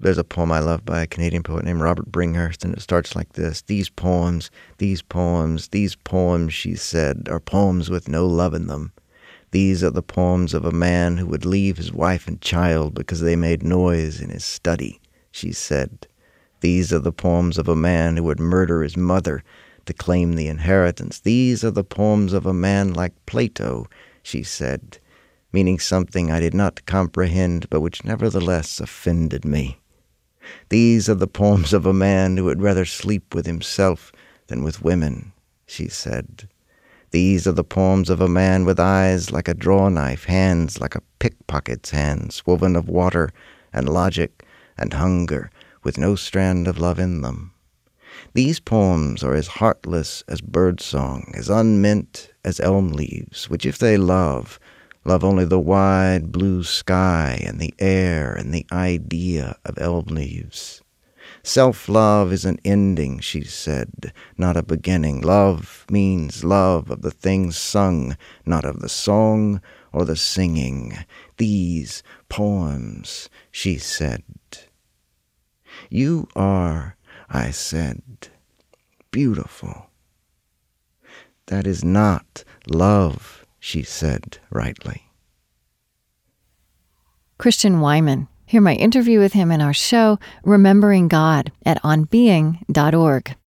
There's a poem I love by a Canadian poet named Robert Bringhurst, and it starts like this. These poems, she said, are poems with no love in them. These are the poems of a man who would leave his wife and child because they made noise in his study, she said. These are the poems of a man who would murder his mother to claim the inheritance. These are the poems of a man like Plato, she said, meaning something I did not comprehend, but which nevertheless offended me. These are the poems of a man who would rather sleep with himself than with women, she said. These are the poems of a man with eyes like a draw-knife, hands like a pickpocket's hands, woven of water and logic and hunger, with no strand of love in them. These poems are as heartless as birdsong, as unmeant as elm leaves, which if they love only the wide blue sky and the air and the idea of elm leaves. Self-love is an ending, she said, not a beginning. Love means love of the things sung, not of the song or the singing. These poems, she said. You are, I said, beautiful. That is not love, she said rightly. Christian Wiman. Hear my interview with him in our show, Remembering God, at onbeing.org.